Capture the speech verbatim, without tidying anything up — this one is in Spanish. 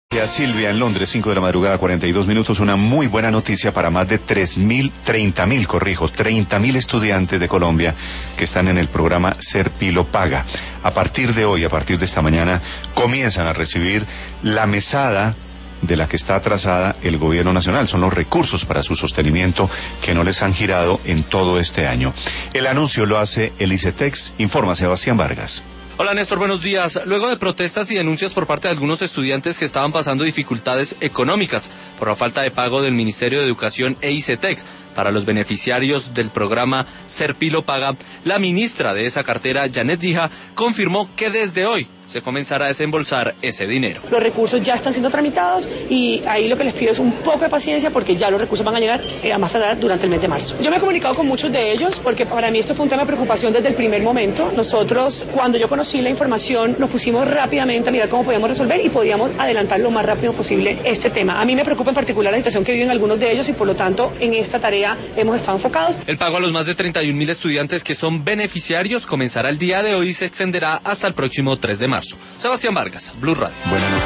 A Silvia en Londres, cinco de la madrugada, cuarenta y dos minutos. Una muy buena noticia para más de tres mil, treinta mil, corrijo, treinta mil estudiantes de Colombia que están en el programa Serpilo Paga. A partir de hoy, a partir de esta mañana, comienzan a recibir la mesada de la que está atrasada el gobierno nacional. Son los recursos para su sostenimiento que no les han girado en todo este año. El anuncio lo hace el ICETEX, informa Sebastián Vargas. Hola Néstor, buenos días. Luego de protestas y denuncias por parte de algunos estudiantes que estaban pasando dificultades económicas por la falta de pago del Ministerio de Educación e ICETEX para los beneficiarios del programa Serpilo Paga, la ministra de esa cartera, Janet Díaz, confirmó que desde hoy se comenzará a desembolsar ese dinero. Los recursos ya están siendo tramitados y ahí lo que les pido es un poco de paciencia porque ya los recursos van a llegar eh, a más tardar durante el mes de marzo. Yo me he comunicado con muchos de ellos porque para mí esto fue un tema de preocupación desde el primer momento. Nosotros, cuando yo conocí la información, nos pusimos rápidamente a mirar cómo podíamos resolver y podíamos adelantar lo más rápido posible este tema. A mí me preocupa en particular la situación que viven algunos de ellos y por lo tanto en esta tarea hemos estado enfocados. El pago a los más de treinta y un mil estudiantes que son beneficiarios comenzará el día de hoy y se extenderá hasta el próximo tres de marzo. Sebastián Vargas, Blue Radio. Buena noticia.